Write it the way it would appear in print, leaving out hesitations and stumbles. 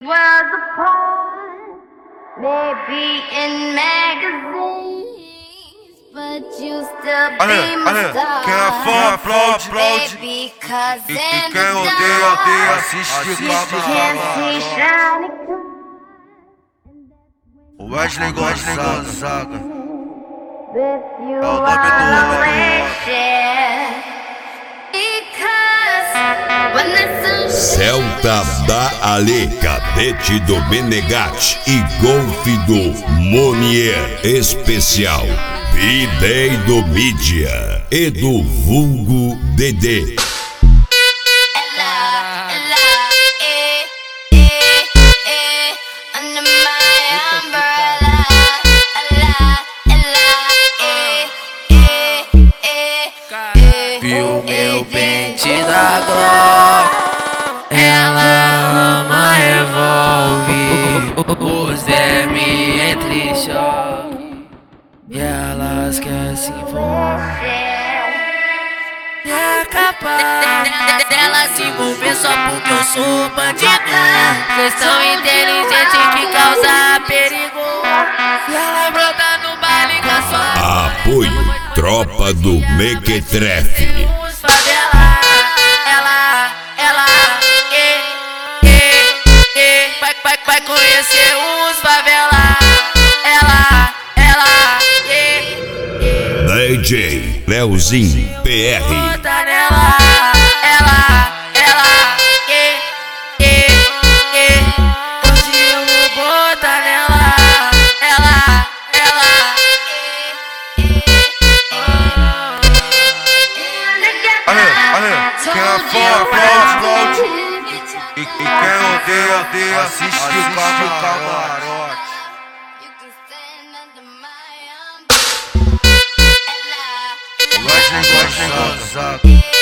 Was apart, maybe in magazines, but you still be my star. Quem é fã aplaude, Baby, 'cause e in quem the odeia, dark, odeia, assiste you can't see camarote. shining through. Wesley Gonzaga With you é o nome I'll do always share. Because when the sun Celta da Ale, Cadete do Menegatti e Golf do Monier Especial, B-Day do Mídia e do Vulgo Dedê. Viu meu pente da Glock, ela ama revólver, os DM entre choque, e elas querem se envolver. E é capaz dela se envolver só porque eu sou bandido. Vocês são inteligentes que causa perigo, e ela brota no baile com a sua Apoio Tropa do Mequetrefe. Vai conhecer os favela. DJ Leozinho PR. Bota nela, hoje eu vou botar nela, Quem é fã aplaude, e quem odeia, odeia, assiste o camarote. Wesley Gonzaga